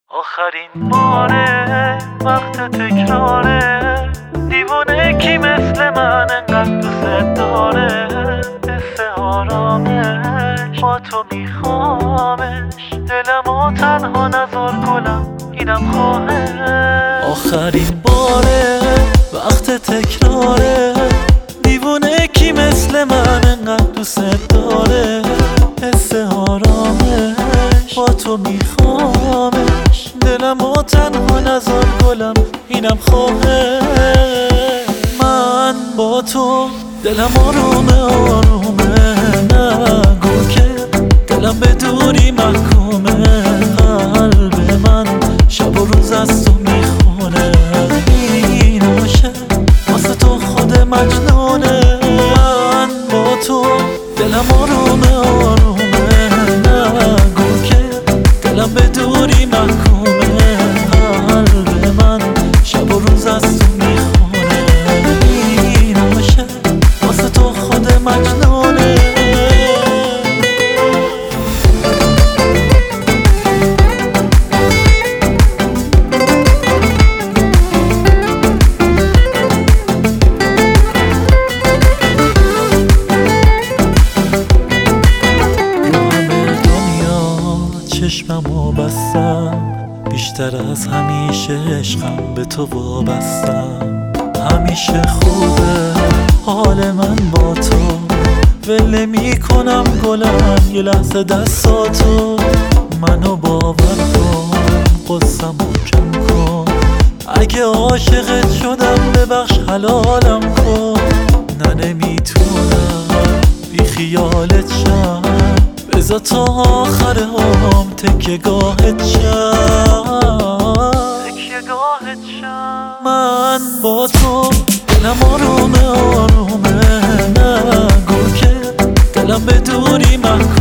آخرین باره وقت تکراره، دیوونه کی مثل من انقدر دوست داره. حس آرامش با تو میخوامش، دلمو تنها نذار گلم اینم خواهش. آخرین باره وقت تکراره، دیوونه کی مثل من انقدر دوست داره. حس آرامش با تو میخوامش، دلمو تنها نذار گلم اینم خواهش. من با تو دلم آرومه آرومه، نگو که دلم به دوری محکومه. قلب من شب و روز از تو میخونه، این عاشق واسه تو خود مجنونه. من با تو دلم آرومه آرومه، نگو که دلم به دوری محکومه. قلب من شب و روز از تو میخونه، این عاشق واسه تو خود مجنونه. چشممو بستم، بیشتر از همیشه عشقم به تو وابستم. همیشه خوبه حال من با تو، ول نمی‌کنم گلم یه لحظه دستاتو. منو باور کن قصه‌مو کم کن، اگه عاشقت شدم ببخش حلالم کن. نه نمیتونم بی خیالت شم، بذار تا آخر هم تکیه گاهت شم. من با تو دلم آرومه آرومه، نگو که دلم به دوری محکومه.